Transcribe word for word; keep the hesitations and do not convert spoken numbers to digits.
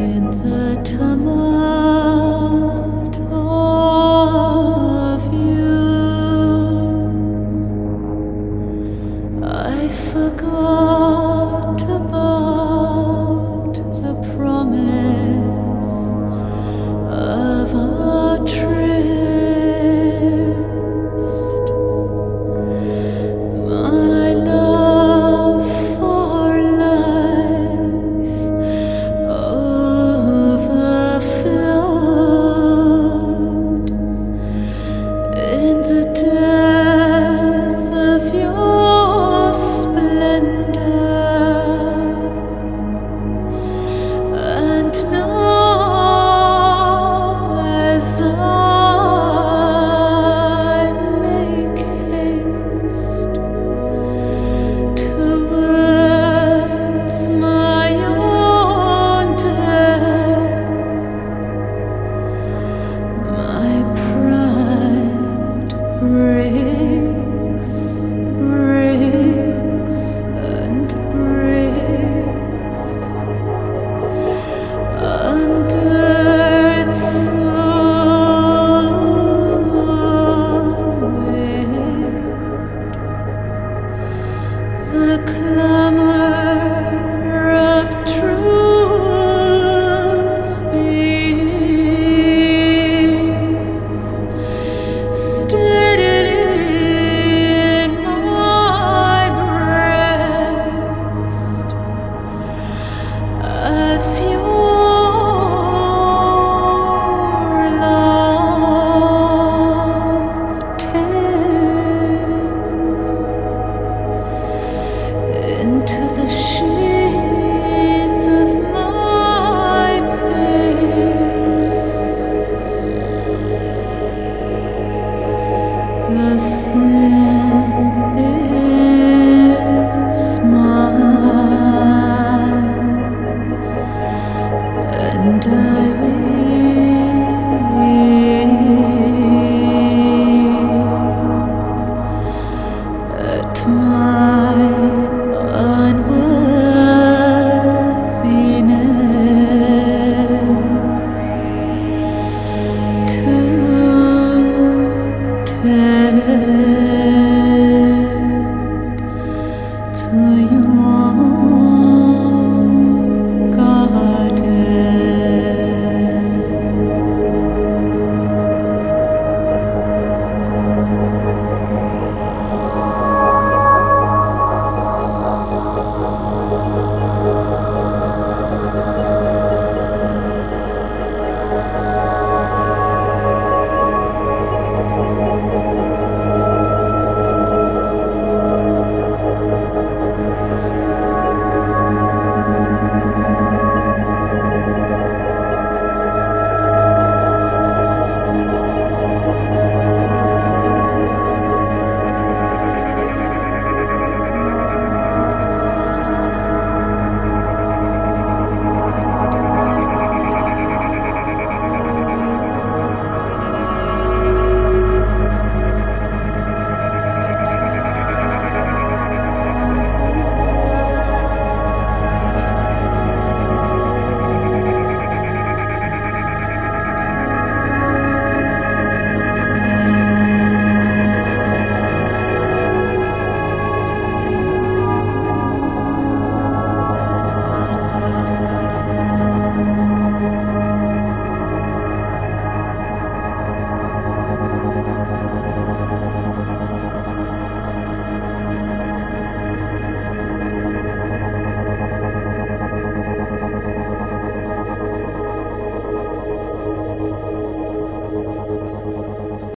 In the tumult of you, I forgot about the promise of our tryst. My love for life overflowed in the death of your splendor, and now as I make haste towards my own death, my pride breaks, breaks, and breaks under its weight. The clamor of truth beats steadily in my breast as your love tears into the sheath of my pain. The sin is mine, and I